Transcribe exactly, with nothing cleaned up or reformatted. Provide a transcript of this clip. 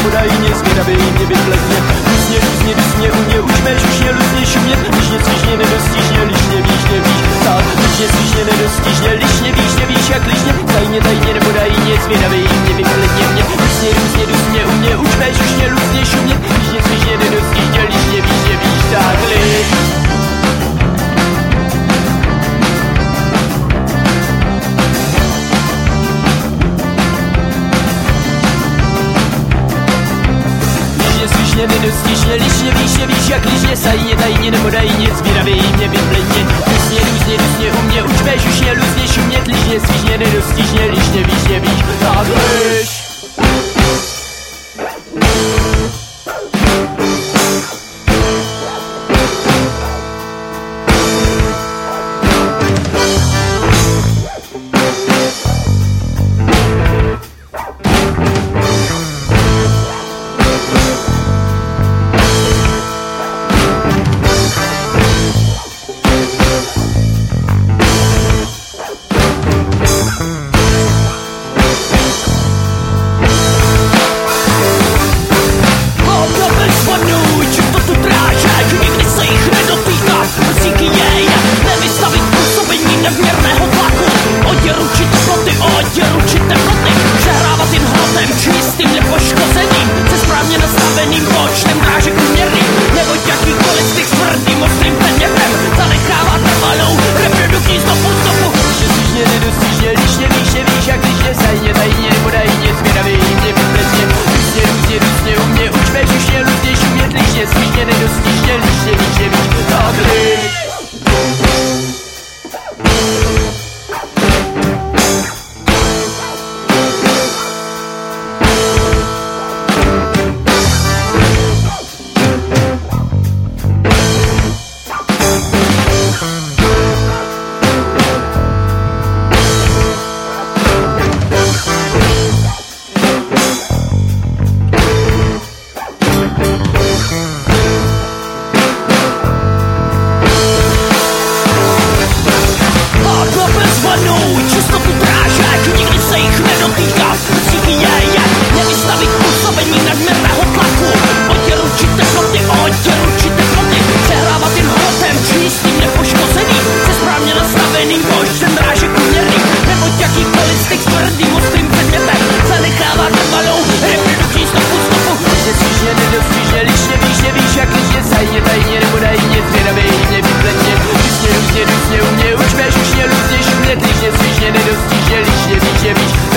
nepodají zvědavej mě vypledně. Různě, různě, různě, u mě učme žužně, různě šumět, lišně, svižně, nedostižně, lišně, víš, nevíš, tak, lišně, svižně, nedostižně, lišně, víš, nevíš, jak lišně, tajně, tajně, nepodají zvědavej mě vypledně mě. Různě, různě, různě, u mě učme žužně, různě šumět, lišně, svižně, nedostižně, lišně, víš, nevíš, tak, liš. Nedostižně, lišně, víš, víš, jak lišně, sajně, tajně, nepodají nic, zvíravej mě vypledně. Různě, různě, různě, u mě učme žužně, různě šumět, lišně, svižně, nedostižně, lišně, víš, víš, tak liš. Nedostižně, lišně, víš, víš.